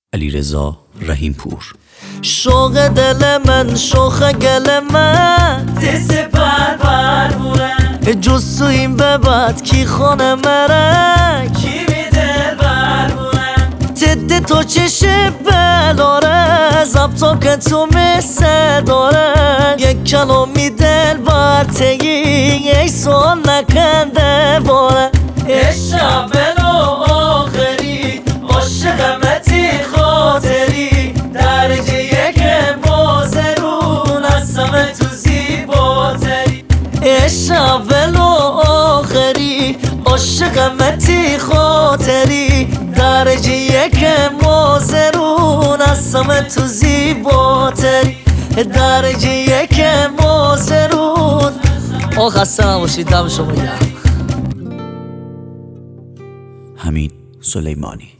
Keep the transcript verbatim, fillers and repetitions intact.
علیرضا رحیمپور. شوق دل من شوخ گل من دست پر پرمونه جز تو این به بعد کی خونه مرک کی می دل برمونه تده تو چشه بلاره زبطا که تو مثل داره یک کلامی دل بر تگی یک سال نکنده باره عشق بلو آخری عاشقمتی خاطری درجه یک مازرون هستم تو زیباتری عشق ولو آخری عاشقمتی خاطری درجه یک مازرون هستم تو زیباتری درجه یک مازرون. آه خسته نباشید، دم شما گرم. حمید سلیمانی.